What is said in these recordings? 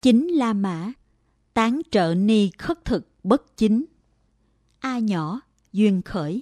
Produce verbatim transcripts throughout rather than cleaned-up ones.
Chính La Mã, tán trợ ni khất thực bất chính. A nhỏ, duyên khởi.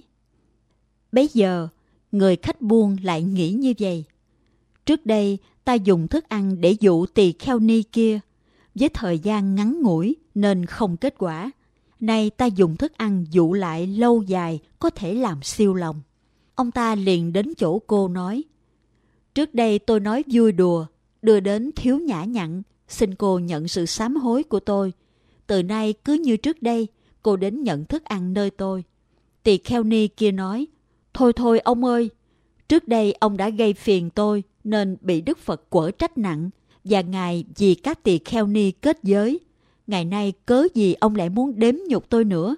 Bấy giờ, người khách buôn lại nghĩ như vậy. Trước đây, ta dùng thức ăn để dụ tỳ kheo ni kia. Với thời gian ngắn ngủi nên không kết quả. Nay ta dùng thức ăn dụ lại lâu dài có thể làm siêu lòng. Ông ta liền đến chỗ cô nói: trước đây tôi nói vui đùa, đưa đến thiếu nhã nhặn, xin cô nhận sự sám hối của tôi. Từ nay cứ như trước đây, cô đến nhận thức ăn nơi tôi. Tỳ kheo ni kia nói: thôi thôi ông ơi, trước đây ông đã gây phiền tôi nên bị Đức Phật quở trách nặng, và Ngài vì các tỳ kheo ni kết giới. Ngày nay cớ gì ông lại muốn đếm nhục tôi nữa?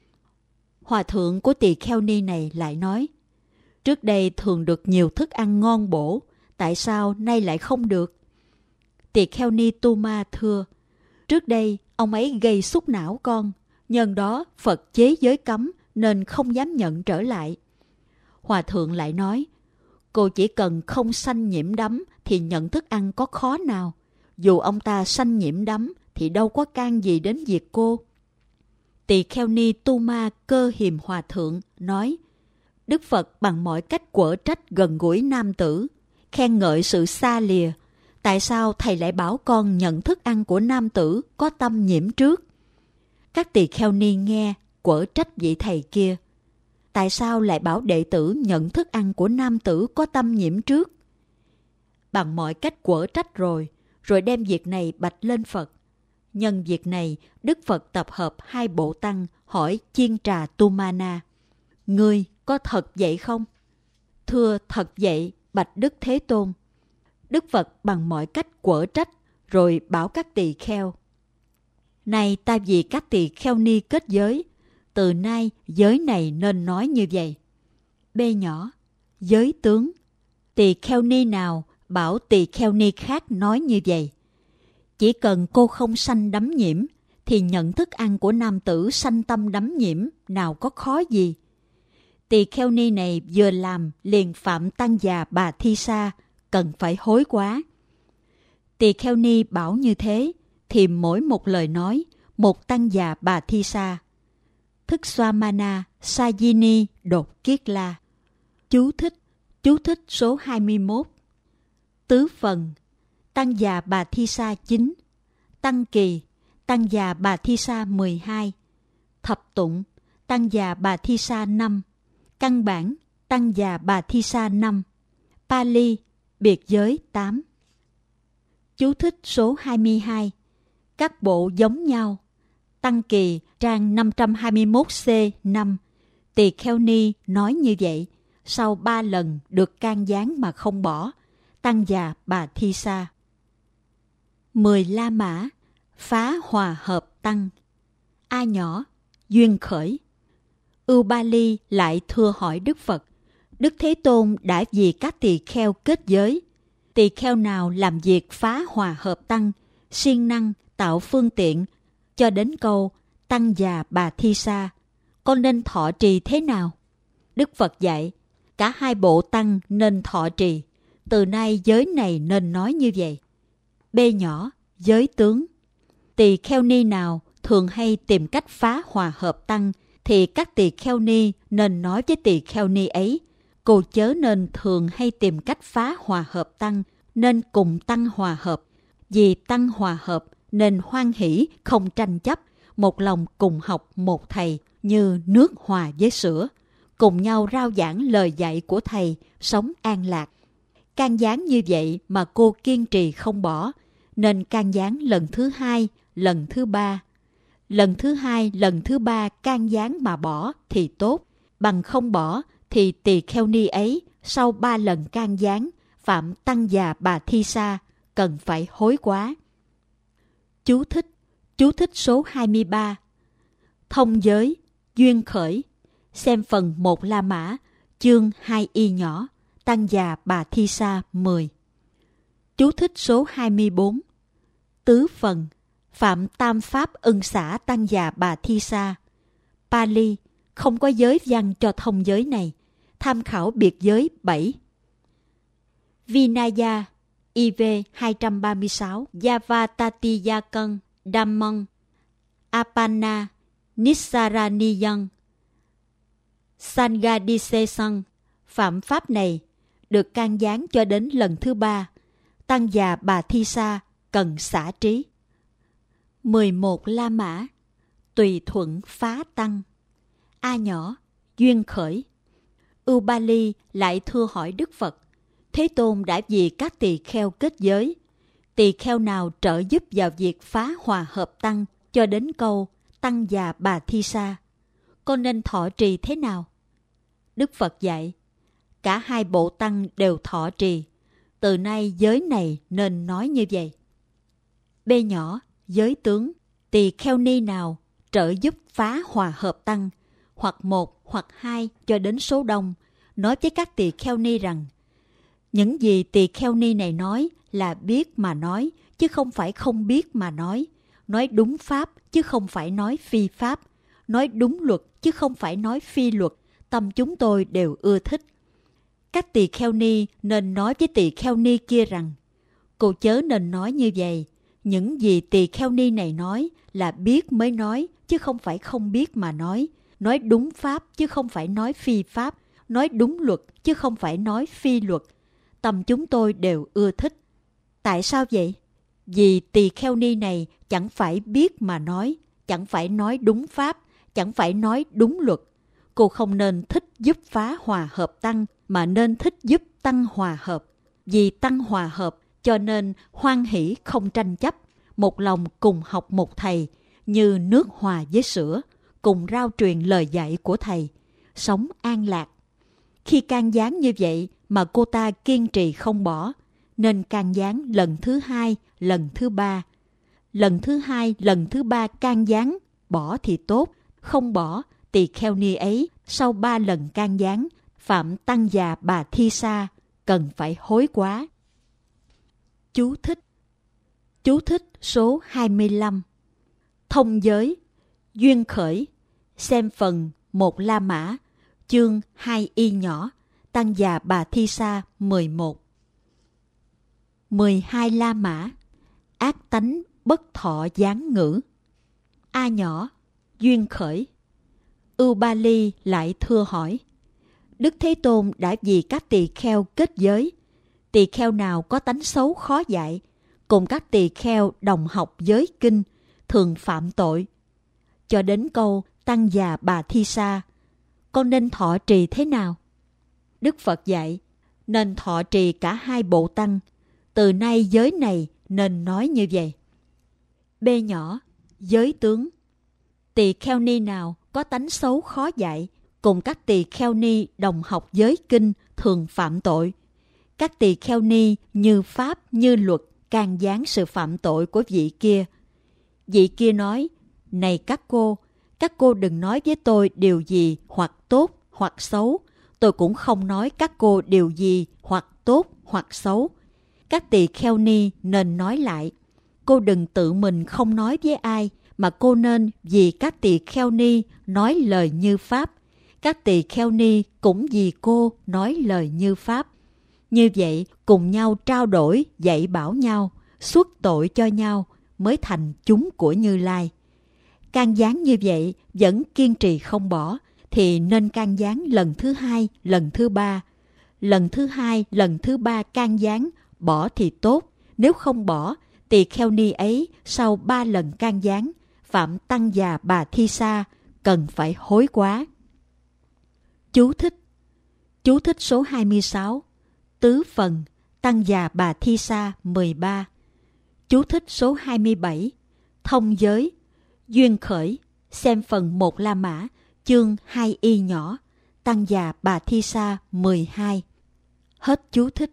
Hòa thượng của tỳ kheo ni này lại nói: trước đây thường được nhiều thức ăn ngon bổ, tại sao nay lại không được? Tỳ kheo ni Tu Ma thưa: trước đây ông ấy gây xúc não con, nhân đó Phật chế giới cấm nên không dám nhận trở lại. Hòa thượng lại nói: cô chỉ cần không sanh nhiễm đắm thì nhận thức ăn có khó nào? Dù ông ta sanh nhiễm đắm thì đâu có can gì đến việc cô. Tỳ kheo ni Tu Ma Cơ Hiềm Hòa thượng nói: Đức Phật bằng mọi cách quở trách gần gũi nam tử, khen ngợi sự xa lìa. Tại sao thầy lại bảo con nhận thức ăn của nam tử có tâm nhiễm trước? Các tỳ kheo ni nghe quở trách vị thầy kia: tại sao lại bảo đệ tử nhận thức ăn của nam tử có tâm nhiễm trước? Bằng mọi cách quở trách rồi, rồi đem việc này bạch lên Phật. Nhân việc này, Đức Phật tập hợp hai bộ tăng hỏi Chiên Trà Tu Ma Na: ngươi có thật vậy không? Thưa thật vậy, bạch Đức Thế Tôn. Đức Phật bằng mọi cách quở trách, rồi bảo các tỳ kheo: này ta vì các tỳ kheo ni kết giới, từ nay giới này nên nói như vậy. B nhỏ, giới tướng. Tỳ kheo ni nào bảo tỳ kheo ni khác nói như vậy. Chỉ cần cô không sanh đắm nhiễm, thì nhận thức ăn của nam tử sanh tâm đắm nhiễm, nào có khó gì. Tỳ kheo ni này vừa làm liền phạm tăng già Bà Thi Sa, cần phải hối quá. Tỳ kheo ni bảo như thế, thì mỗi một lời nói, một tăng già Bà Thi Sa. Thức Xoa Mana Sajini Đột Kiết La. Chú thích, chú thích số hai mươi mốt. Tứ phần, tăng già Bà Thi Sa chín, tăng kỳ, tăng già Bà Thi Sa mười hai, thập tụng, tăng già Bà Thi Sa năm, căn bản, tăng già Bà Thi Sa năm, Pali, biệt giới tám. Chú thích số hai mươi hai. Các bộ giống nhau. Tăng kỳ trang năm trăm hai mươi mốt C năm. Tỳ kheo ni nói như vậy, sau ba lần được can gián mà không bỏ. Tăng già Bà Thi Sa. Mười La Mã, phá hòa hợp tăng. A nhỏ, duyên khởi. Ưu Ba Ly lại thưa hỏi Đức Phật: Đức Thế Tôn đã vì các tỳ kheo kết giới. Tỳ kheo nào làm việc phá hòa hợp tăng, siêng năng tạo phương tiện, cho đến câu tăng già Bà Thi Sa, con nên thọ trì thế nào? Đức Phật dạy: cả hai bộ tăng nên thọ trì. Từ nay giới này nên nói như vậy. B nhỏ, giới tướng. Tỳ kheo ni nào thường hay tìm cách phá hòa hợp tăng, thì các tỳ kheo ni nên nói với tỳ kheo ni ấy: cô chớ nên thường hay tìm cách phá hòa hợp tăng, nên cùng tăng hòa hợp. Vì tăng hòa hợp nên hoan hỷ không tranh chấp, một lòng cùng học một thầy, như nước hòa với sữa, cùng nhau rao giảng lời dạy của thầy, sống an lạc. Can gián như vậy mà cô kiên trì không bỏ, nên can gián lần thứ hai, lần thứ ba. Lần thứ hai, lần thứ ba can gián mà bỏ thì tốt, bằng không bỏ thì tỳ kheo ni ấy sau ba lần can gián phạm tăng già Bà Thi Sa, cần phải hối quá. Chú thích, chú thích số hai mươi ba. Thông giới, duyên khởi. Xem phần một La Mã, chương hai y nhỏ, tăng già Bà Thi Sa mười. Chú thích số hai mươi bốn. Tứ phần, phạm tam pháp ân xả tăng già Bà Thi Sa. Pali, không có giới văn cho thông giới này. Tham khảo biệt giới bảy. Vinaya, I V hai trăm ba mươi sáu, Yavatatiyakan Dhammang Apana Nissaraniyan Sanghadisesan. Phạm pháp này được can gián cho đến lần thứ ba. Tăng già Bà Thi Sa cần xả trí. mười một La Mã. Tùy thuận phá tăng. A nhỏ, duyên khởi. Ubali lại thưa hỏi Đức Phật: Thế Tôn đã vì các tỳ kheo kết giới, tỳ kheo nào trợ giúp vào việc phá hòa hợp tăng cho đến câu Tăng già Bà Thi Sa, con nên thọ trì thế nào? Đức Phật dạy: Cả hai bộ tăng đều thọ trì. Từ nay giới này nên nói như vậy. B nhỏ, giới tướng. Tỳ kheo ni nào trợ giúp phá hòa hợp tăng, hoặc một hoặc hai cho đến số đông, nói với các tỳ kheo ni rằng: Những gì tỳ kheo ni này nói là biết mà nói, chứ không phải không biết mà nói. Nói đúng pháp, chứ không phải nói phi pháp. Nói đúng luật, chứ không phải nói phi luật. Tâm chúng tôi đều ưa thích. Các tỳ kheo ni nên nói với tỳ kheo ni kia rằng: Cô chớ nên nói như vậy. Những gì tỳ kheo ni này nói là biết mới nói, chứ không phải không biết mà nói. Nói đúng pháp, chứ không phải nói phi pháp. Nói đúng luật, chứ không phải nói phi luật. Tâm chúng tôi đều ưa thích. Tại sao vậy? Vì tỳ kheo ni này chẳng phải biết mà nói, chẳng phải nói đúng pháp, chẳng phải nói đúng luật. Cô không nên thích giúp phá hòa hợp tăng, mà nên thích giúp tăng hòa hợp. Vì tăng hòa hợp, cho nên hoan hỷ không tranh chấp, một lòng cùng học một thầy, như nước hòa với sữa, cùng rao truyền lời dạy của thầy, sống an lạc. Khi can gián như vậy mà cô ta kiên trì không bỏ, nên can gián lần thứ hai, lần thứ ba. Lần thứ hai, lần thứ ba can gián, bỏ thì tốt, không bỏ, tỳ kheo ni ấy sau ba lần can gián, phạm tăng già Bà Thi Sa, cần phải hối quá. Chú thích. Chú thích số hai mươi lăm. Thông giới, duyên khởi, xem phần một La Mã, chương hai y nhỏ, tăng già Bà Thi Sa mười một. mười hai La Mã, ác tánh bất thọ gián ngữ. A nhỏ, duyên khởi. Ubali lại thưa hỏi: Đức Thế Tôn đã vì các tỳ kheo kết giới, tỳ kheo nào có tánh xấu khó dạy, cùng các tỳ kheo đồng học giới kinh, thường phạm tội. Cho đến câu Tăng già Bà Thi Sa, con nên thọ trì thế nào? Đức Phật dạy: Nên thọ trì cả hai bộ tăng. Từ nay giới này nên nói như vậy. B nhỏ, giới tướng. Tỳ kheo ni nào có tánh xấu khó dạy, cùng các tỳ kheo ni đồng học giới kinh, thường phạm tội. Các tỳ kheo ni như pháp như luật can gián sự phạm tội của vị kia. Vị kia nói: Này các cô, các cô đừng nói với tôi điều gì hoặc tốt hoặc xấu. Tôi cũng không nói các cô điều gì hoặc tốt hoặc xấu. Các tỳ kheo ni nên nói lại: Cô đừng tự mình không nói với ai, mà cô nên vì các tỳ kheo ni nói lời như pháp. Các tỳ kheo ni cũng vì cô nói lời như pháp. Như vậy cùng nhau trao đổi, dạy bảo nhau, xuất tội cho nhau, mới thành chúng của Như Lai. Can gián như vậy vẫn kiên trì không bỏ, thì nên can gián lần thứ hai, lần thứ ba. Lần thứ hai, lần thứ ba can gián, bỏ thì tốt. Nếu không bỏ, tỳ kheo ni ấy sau ba lần can gián, phạm tăng già Bà Thi Sa, cần phải hối quá. Chú thích. Chú thích số hai mươi sáu. Tứ phần, tăng già Bà Thi Sa mười ba. Chú thích số hai mươi bảy. Thông giới, duyên khởi, xem phần một La Mã, chương hai y nhỏ, tăng già Bà Thi Sa mười hai. Hết chú thích.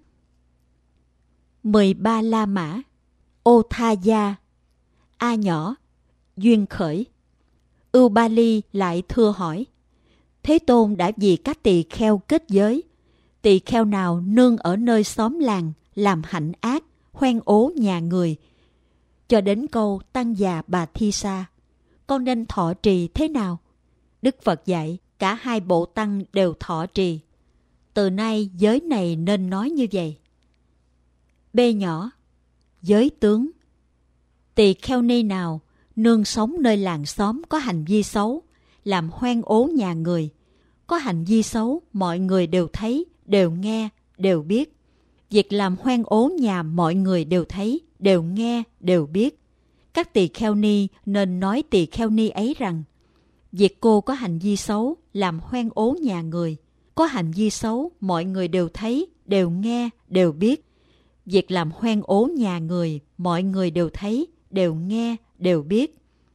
mười ba La Mã. Ô Tha Gia. A nhỏ, duyên khởi. Ubali lại thưa hỏi: Thế Tôn đã vì các tỳ kheo kết giới, tỳ kheo nào nương ở nơi xóm làng, làm hạnh ác, hoen ố nhà người, cho đến câu tăng già Bà Thi Sa, con nên thọ trì thế nào? Đức Phật dạy: Cả hai bộ tăng đều thọ trì. Từ nay giới này nên nói như vậy. B nhỏ, giới tướng. Tỳ kheo ni nào nương sống nơi làng xóm có hành vi xấu, làm hoen ố nhà người. Có hành vi xấu mọi người đều thấy, đều nghe, đều biết. Việc làm hoen ố nhà mọi người đều thấy, đều nghe, đều biết. Các tỳ kheo ni nên nói tỳ kheo ni ấy rằng, việc cô có hành vi xấu, làm hoen ố nhà người. Có hành vi xấu mọi người đều thấy, đều nghe, đều biết. Việc làm hoen ố nhà người mọi người đều thấy, đều nghe, đều biết.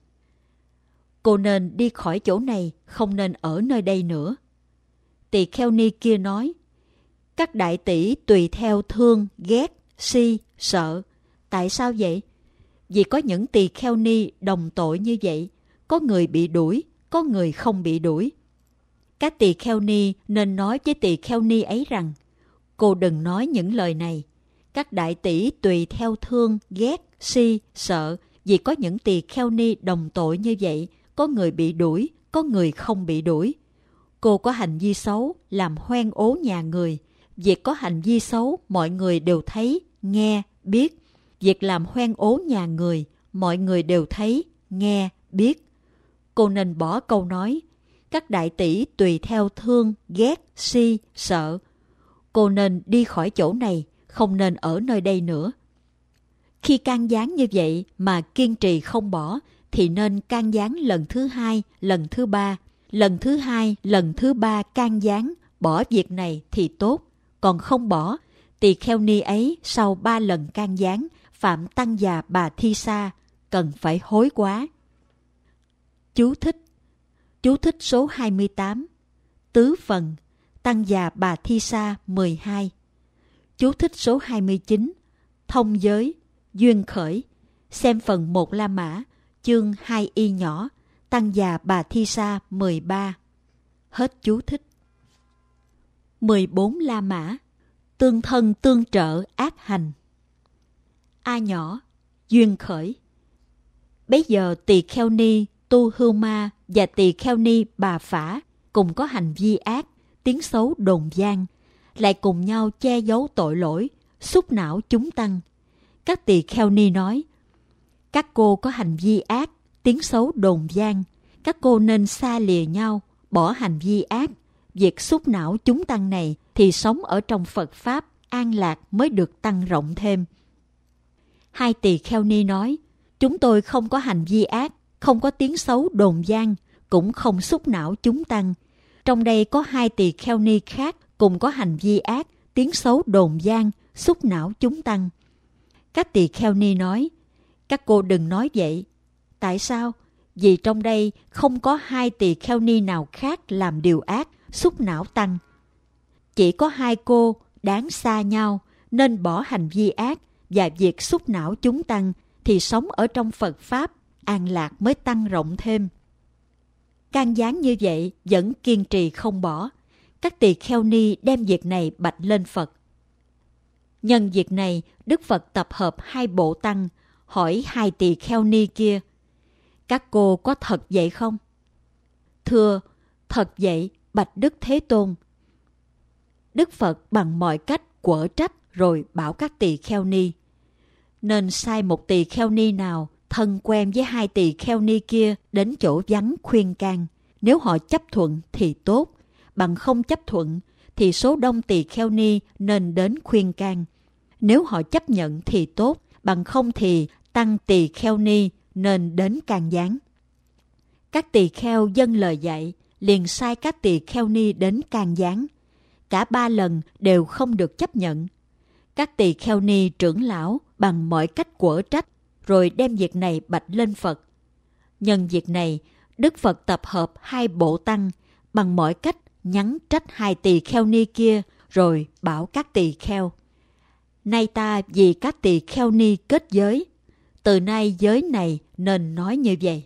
Cô nên đi khỏi chỗ này, không nên ở nơi đây nữa. Tỳ kheo ni kia nói, các đại tỷ tùy theo thương, ghét, si, sợ. Tại sao vậy? Vì có những tỳ kheo ni đồng tội như vậy, có người bị đuổi, có người không bị đuổi. Các tỳ kheo ni nên nói với tỳ kheo ni ấy rằng, cô đừng nói những lời này. Các đại tỷ tùy theo thương, ghét, si, sợ. Vì có những tỳ kheo ni đồng tội như vậy, có người bị đuổi, có người không bị đuổi. Cô có hành vi xấu, làm hoen ố nhà người. Việc có hành vi xấu, mọi người đều thấy, nghe, biết. Việc làm hoen ố nhà người, mọi người đều thấy, nghe, biết. Cô nên bỏ câu nói, các đại tỷ tùy theo thương, ghét, si, sợ. Cô nên đi khỏi chỗ này, không nên ở nơi đây nữa. Khi can gián như vậy mà kiên trì không bỏ, thì nên can gián lần thứ hai, lần thứ ba. Lần thứ hai, lần thứ ba can gián, bỏ việc này thì tốt. Còn không bỏ, tỳ kheo ni ấy sau ba lần can gián, phạm Tăng Già Bà Thi Sa, cần phải hối quá. Chú thích. Chú thích số hai mươi tám. Tứ phần, Tăng Già Bà Thi Sa mười hai. Chú thích số hai mươi chín. Thông giới, duyên khởi. Xem phần một La Mã, chương hai y nhỏ, Tăng Già Bà Thi Sa mười ba. Hết chú thích. mười bốn La Mã, tương thân tương trợ ác hành. A nhỏ, duyên khởi. Bấy giờ tỳ kheo ni Tu Hưu Ma và tỳ kheo ni Bà Phả cùng có hành vi ác, tiếng xấu đồn vang, lại cùng nhau che giấu tội lỗi, xúc não chúng tăng. Các tỳ kheo ni nói, các cô có hành vi ác, tiếng xấu đồn vang, các cô nên xa lìa nhau, bỏ hành vi ác. Việc xúc não chúng tăng này thì sống ở trong Phật Pháp, an lạc mới được tăng rộng thêm. Hai tỳ kheo ni nói, chúng tôi không có hành vi ác, không có tiếng xấu đồn vang, cũng không xúc não chúng tăng. Trong đây có hai tỳ kheo ni khác cùng có hành vi ác, tiếng xấu đồn vang, xúc não chúng tăng. Các tỳ kheo ni nói, các cô đừng nói vậy. Tại sao? Vì trong đây không có hai tỳ kheo ni nào khác làm điều ác, xúc não tăng. Chỉ có hai cô đáng xa nhau nên bỏ hành vi ác và việc xúc não chúng tăng thì sống ở trong Phật Pháp, an lạc mới tăng rộng thêm. Can gián như vậy vẫn kiên trì không bỏ. Các tỳ kheo ni đem việc này bạch lên Phật. Nhân việc này, Đức Phật tập hợp hai bộ tăng, hỏi hai tỳ kheo ni kia, các cô có thật vậy không? Thưa, thật vậy, bạch Đức Thế Tôn. Đức Phật bằng mọi cách quở trách rồi bảo các tỳ kheo ni, nên sai một tỳ kheo ni nào thân quen với hai tỳ kheo ni kia đến chỗ vắng khuyên can. Nếu họ chấp thuận thì tốt, bằng không chấp thuận thì số đông tỳ kheo ni nên đến khuyên can. Nếu họ chấp nhận thì tốt, bằng không thì tăng tỳ kheo ni nên đến can gián. Các tỳ kheo dâng lời dạy, liền sai các tỳ kheo ni đến can gián. Cả ba lần đều không được chấp nhận. Các tỳ kheo ni trưởng lão bằng mọi cách quở trách, rồi đem việc này bạch lên Phật. Nhân việc này, Đức Phật tập hợp hai bộ tăng, bằng mọi cách nhắn trách hai tỳ kheo ni kia, rồi bảo các tỳ kheo, nay ta vì các tỳ kheo ni kết giới, từ nay giới này nên nói như vậy.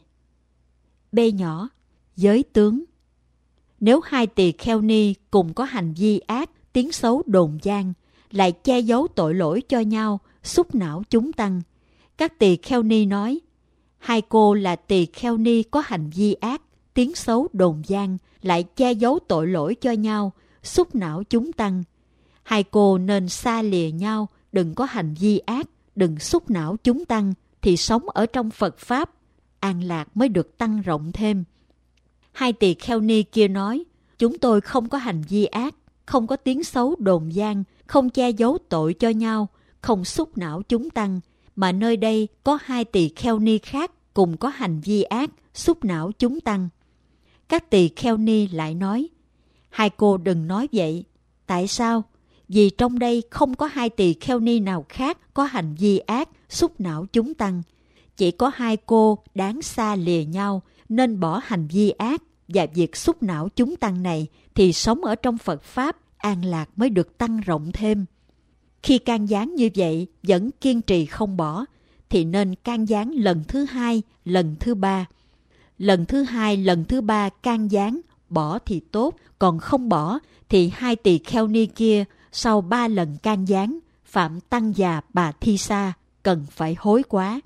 B nhỏ, giới tướng. Nếu hai tỳ kheo ni cùng có hành vi ác, tiếng xấu đồn vang, lại che giấu tội lỗi cho nhau, xúc não chúng tăng. Các tỳ kheo ni nói, hai cô là tỳ kheo ni có hành vi ác, tiếng xấu đồn vang, lại che giấu tội lỗi cho nhau, xúc não chúng tăng. Hai cô nên xa lìa nhau, đừng có hành vi ác, đừng xúc não chúng tăng, thì sống ở trong Phật Pháp, an lạc mới được tăng rộng thêm. Hai tỳ kheo ni kia nói, chúng tôi không có hành vi ác, không có tiếng xấu đồn gian, không che giấu tội cho nhau, không xúc não chúng tăng, mà nơi đây có hai tỳ kheo ni khác cùng có hành vi ác, xúc não chúng tăng. Các tỳ kheo ni lại nói, hai cô đừng nói vậy. Tại sao? Vì trong đây không có hai tỳ kheo ni nào khác có hành vi ác, xúc não chúng tăng. Chỉ có hai cô đáng xa lìa nhau, nên bỏ hành vi ác và việc xúc não chúng tăng này, thì sống ở trong Phật Pháp, an lạc mới được tăng rộng thêm. Khi can gián như vậy vẫn kiên trì không bỏ, thì nên can gián lần thứ hai, lần thứ ba. Lần thứ hai, lần thứ ba can gián, bỏ thì tốt, còn không bỏ thì hai tỳ kheo ni kia sau ba lần can gián, phạm tăng già bà thi sa, cần phải hối quá.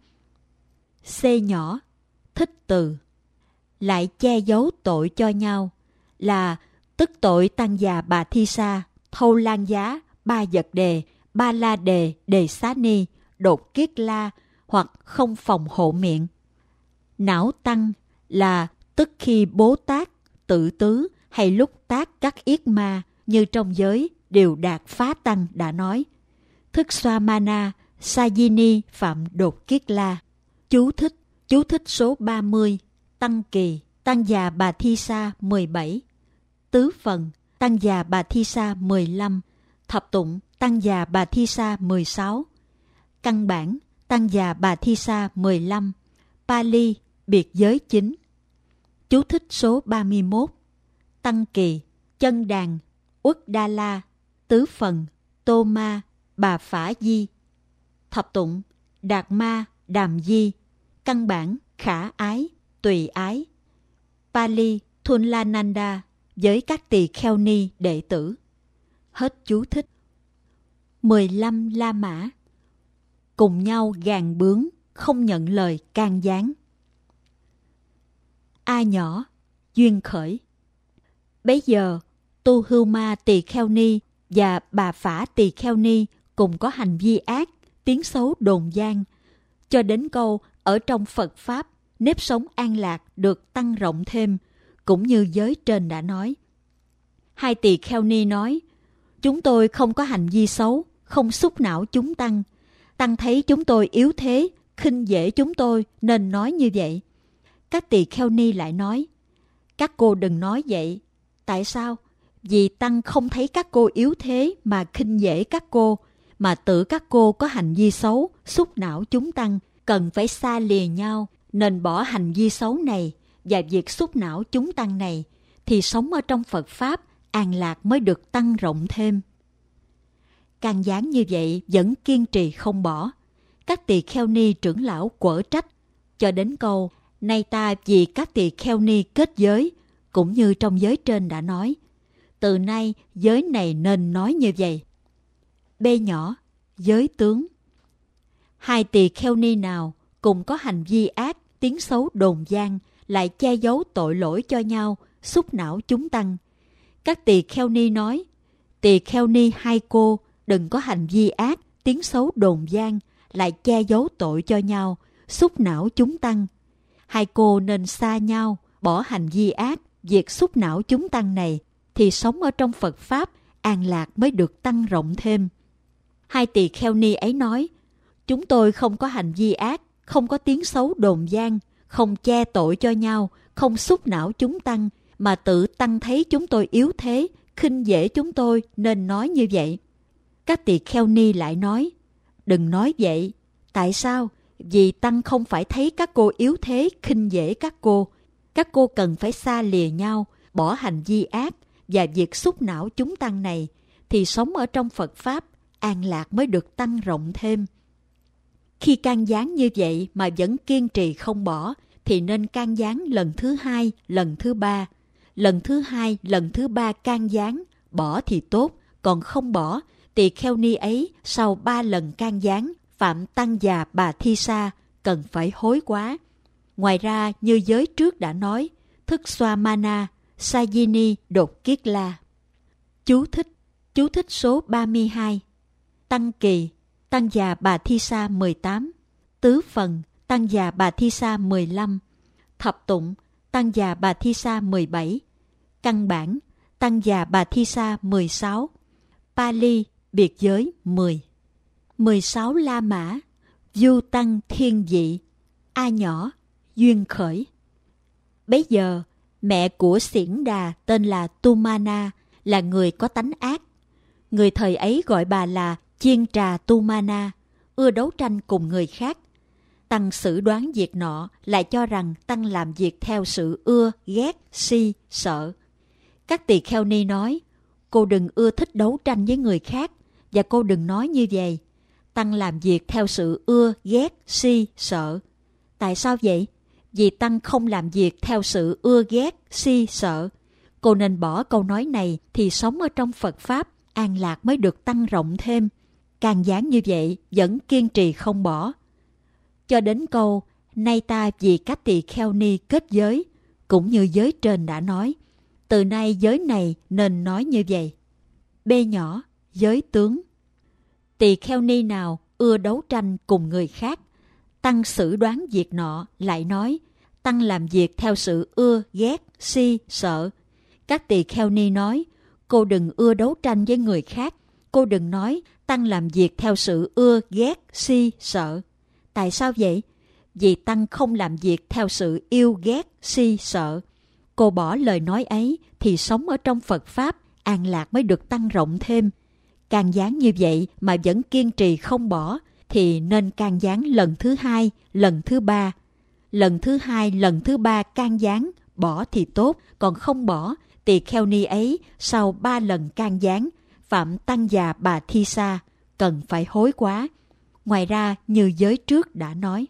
C nhỏ, thích từ. Lại che giấu tội cho nhau, là tức tội tăng già bà thi sa, thâu lan giá, ba vật đề, ba la đề, đề xá ni, đột kiết la, hoặc không phòng hộ miệng. Não tăng là tức khi Bố Tát, Tự Tứ hay lúc tác các yết ma như trong giới đều đạt phá tăng đã nói. Thức xoa mana, Sajini phạm đột kiết la. Chú thích, chú thích số ba mươi, Tăng kỳ, Tăng già bà thi sa mười bảy. Tứ phần, Tăng già bà thi sa mười lăm. Thập tụng, Tăng già bà thi sa mười sáu. Căn bản, Tăng già bà thi sa mười lăm. Pali, biệt giới chính. Chú thích số ba mươi mốt. Tăng kỳ, chân đàn, Uất Đa La. Tứ phần, Tô Ma, Bà Phả Di. Thập tụng, Đạt Ma, Đàm Di. Căn bản, khả ái, tùy ái. Pali, Thunlananda, với các tỳ kheo ni đệ tử. Hết chú thích. mười lăm La Mã. Cùng nhau gàn bướng, không nhận lời can gián. A nhỏ, duyên khởi. Bấy giờ, Tu Hưu Ma tỳ kheo ni và Bà Phả tỳ kheo ni cùng có hành vi ác, tiếng xấu đồn gian, cho đến câu ở trong Phật Pháp, nếp sống an lạc được tăng rộng thêm, cũng như giới trên đã nói. Hai tỳ kheo ni nói, chúng tôi không có hành vi xấu, không xúc não chúng tăng. Tăng thấy chúng tôi yếu thế, khinh dễ chúng tôi nên nói như vậy. Các tỳ kheo ni lại nói, các cô đừng nói vậy. Tại sao? Vì tăng không thấy các cô yếu thế mà khinh dễ các cô, mà tự các cô có hành vi xấu, xúc não chúng tăng, cần phải xa lìa nhau, nên bỏ hành vi xấu này và việc xúc não chúng tăng này, thì sống ở trong Phật Pháp, an lạc mới được tăng rộng thêm. Can gián như vậy vẫn kiên trì không bỏ. Các tỳ kheo ni trưởng lão quở trách, cho đến câu, nay ta vì các tỳ kheo ni kết giới, cũng như trong giới trên đã nói. Từ nay giới này nên nói như vậy. B nhỏ, giới tướng. Hai tỳ kheo ni nào cùng có hành vi ác, tiếng xấu đồn gian, lại che giấu tội lỗi cho nhau, xúc não chúng tăng. Các tỳ kheo ni nói, tỳ kheo ni hai cô đừng có hành vi ác, tiếng xấu đồn gian, lại che giấu tội cho nhau, xúc não chúng tăng. Hai cô nên xa nhau, bỏ hành vi ác, việc xúc não chúng tăng này, thì sống ở trong Phật Pháp, an lạc mới được tăng rộng thêm. Hai tỳ kheo ni ấy nói, chúng tôi không có hành vi ác, không có tiếng xấu đồn gian, không che tội cho nhau, không xúc não chúng tăng, mà tự tăng thấy chúng tôi yếu thế, khinh dễ chúng tôi nên nói như vậy. Các tỳ kheo ni lại nói, đừng nói vậy. Tại sao? Vì tăng không phải thấy các cô yếu thế, khinh dễ các cô. Các cô cần phải xa lìa nhau, bỏ hành vi ác và việc xúc não chúng tăng này, thì sống ở trong Phật Pháp, an lạc mới được tăng rộng thêm. Khi can gián như vậy mà vẫn kiên trì không bỏ, thì nên can gián lần thứ hai, lần thứ ba. Lần thứ hai, lần thứ ba can gián, bỏ thì tốt, còn không bỏ, tỳ kheo ni ấy sau ba lần can gián, phạm tăng già bà thi sa, cần phải hối quá. Ngoài ra, như giới trước đã nói, thức xoa mana, Sajini đột kiết la. Chú thích, chú thích số ba mươi hai. Tăng kỳ, Tăng già Bà Thi Sa mười tám. Tứ phần Tăng già Bà Thi Sa mười lăm. Thập tụng Tăng già Bà Thi Sa mười bảy. Căn bản Tăng già Bà Thi Sa mười sáu. Pali biệt giới mười. mười sáu La Mã Du Tăng Thiên Dị. A nhỏ Duyên khởi. Bấy giờ mẹ của Xiển Đà tên là Tumana, là người có tánh ác. Người thời ấy gọi bà là Chiên Trà Tumana, ưa đấu tranh cùng người khác. Tăng xử đoán việc nọ lại cho rằng Tăng làm việc theo sự ưa, ghét, si, sợ. Các tỳ kheo ni nói, cô đừng ưa thích đấu tranh với người khác, và cô đừng nói như vậy. Tăng làm việc theo sự ưa, ghét, si, sợ. Tại sao vậy? Vì Tăng không làm việc theo sự ưa ghét, si, sợ. Cô nên bỏ câu nói này thì sống ở trong Phật Pháp, an lạc mới được tăng rộng thêm. Càng gián như vậy vẫn kiên trì không bỏ. Cho đến câu, nay ta vì các tỳ kheo ni kết giới, cũng như giới trên đã nói. Từ nay giới này nên nói như vậy. B nhỏ, giới tướng. Tỳ kheo ni nào ưa đấu tranh cùng người khác, Tăng xử đoán việc nọ lại nói, Tăng làm việc theo sự ưa, ghét, si, sợ. Các tỳ kheo ni nói, cô đừng ưa đấu tranh với người khác, cô đừng nói Tăng làm việc theo sự ưa, ghét, si, sợ. Tại sao vậy? Vì Tăng không làm việc theo sự yêu, ghét, si, sợ. Cô bỏ lời nói ấy thì sống ở trong Phật Pháp, an lạc mới được tăng rộng thêm. Can gián như vậy mà vẫn kiên trì không bỏ, thì nên can gián lần thứ hai, lần thứ ba. Lần thứ hai, lần thứ ba can gián, bỏ thì tốt, còn không bỏ, tỳ kheo ni ấy sau ba lần can gián, phạm Tăng già Bà Thi Sa, cần phải hối quá. Ngoài ra như giới trước đã nói.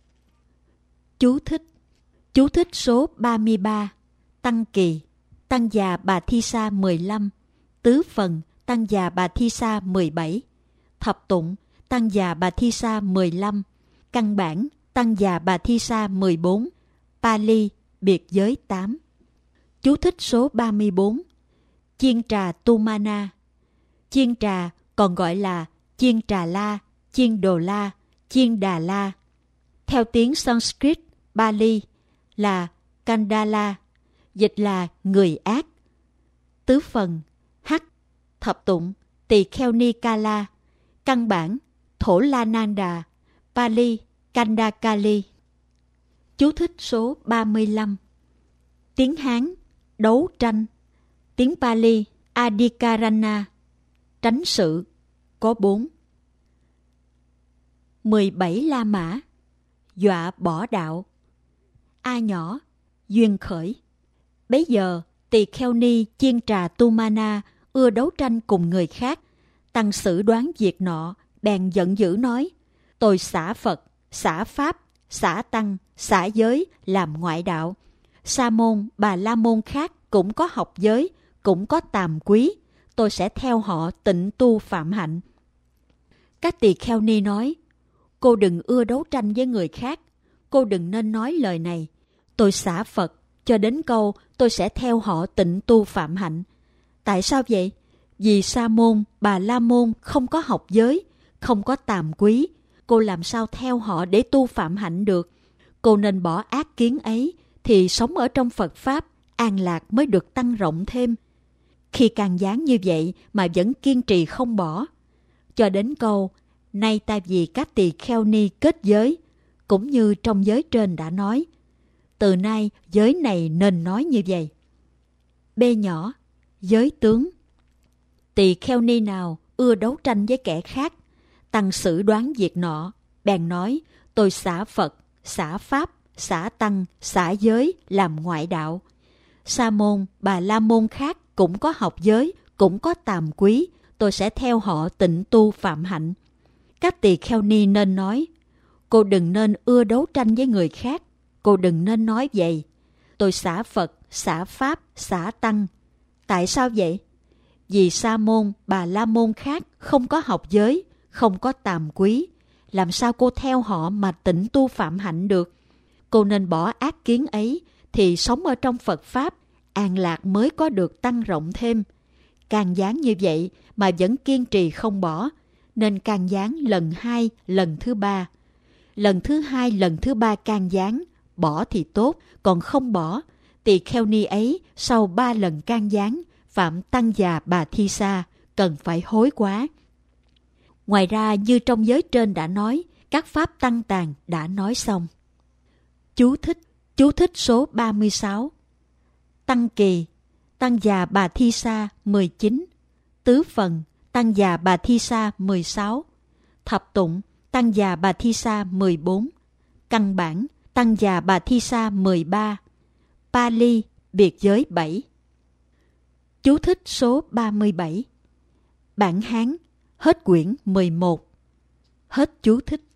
Chú thích. Chú thích số ba mươi ba. Tăng kỳ Tăng già Bà Thi Sa mười lăm. Tứ phần Tăng già Bà Thi Sa mười bảy. Thập tụng Tăng già Bà Thi Sa mười lăm. Căn bản Tăng già Bà Thi Sa mười bốn. Pali biệt giới tám. Chú thích số ba mươi bốn. Chiên trà Tumana. Chiên trà còn gọi là chiên trà la, chiên đồ la, chiên đà la. Theo tiếng Sanskrit, Pali là Kandala, dịch là người ác. Tứ phần Hắc. Thập tụng Tỳ kheo ni Kala. Căn bản Thổ La Nanda, Pali Kandakali. Chú thích số ba mươi lăm. Tiếng Hán đấu tranh. Tiếng Pali Adhikarana, tránh sự, có bốn. mười bảy La Mã dọa bỏ đạo. A nhỏ duyên khởi. Bấy giờ tỳ kheo ni Chiên Trà Tumana ưa đấu tranh cùng người khác. Tăng xử đoán việc nọ, bèn giận dữ nói, tôi xả Phật, xả Pháp, xả Tăng, xả giới làm ngoại đạo. Sa môn, Bà La môn khác cũng có học giới, cũng có tàm quý, tôi sẽ theo họ tịnh tu phạm hạnh. Các tỳ kheo ni nói, cô đừng ưa đấu tranh với người khác, cô đừng nên nói lời này. Tôi xả Phật, cho đến câu tôi sẽ theo họ tịnh tu phạm hạnh. Tại sao vậy? Vì Sa môn, Bà La môn không có học giới, không có tàm quý, cô làm sao theo họ để tu phạm hạnh được? Cô nên bỏ ác kiến ấy, thì sống ở trong Phật Pháp, an lạc mới được tăng rộng thêm. Khi can gián như vậy mà vẫn kiên trì không bỏ, cho đến câu, nay ta vì các tỳ kheo ni kết giới, cũng như trong giới trên đã nói. Từ nay giới này nên nói như vậy. B nhỏ, giới tướng. Tỳ kheo ni nào ưa đấu tranh với kẻ khác, Tăng xử đoán việc nọ, bèn nói, tôi xả Phật, xả Pháp, xả Tăng, xả giới làm ngoại đạo. Sa môn, Bà La môn khác cũng có học giới, cũng có tàm quý, tôi sẽ theo họ tịnh tu phạm hạnh. Các tỳ kheo ni nên nói, cô đừng nên ưa đấu tranh với người khác, cô đừng nên nói vậy. Tôi xả Phật, xả Pháp, xả Tăng. Tại sao vậy? Vì Sa môn, Bà La môn khác không có học giới, không có tàm quý, làm sao cô theo họ mà tịnh tu phạm hạnh được? Cô nên bỏ ác kiến ấy, thì sống ở trong Phật Pháp, an lạc mới có được tăng rộng thêm. Can gián như vậy mà vẫn kiên trì không bỏ, nên can gián lần hai, lần thứ ba. Lần thứ hai, lần thứ ba can gián, bỏ thì tốt, còn không bỏ, tỳ kheo ni ấy sau ba lần can gián, phạm tăng già bà thi sa, cần phải hối quá. Ngoài ra, như trong giới trên đã nói, các pháp tăng tàn đã nói xong. Chú thích, chú thích số ba mươi sáu. Tăng kỳ, tăng già bà thi sa mười chín. Tứ phần, tăng già bà thi sa mười sáu. Thập tụng, tăng già bà thi sa mười bốn. Căn bản, tăng già bà thi sa mười ba. Pali, biệt giới bảy. Chú thích số ba mươi bảy. Bản Hán, hết quyển mười một. Hết chú thích.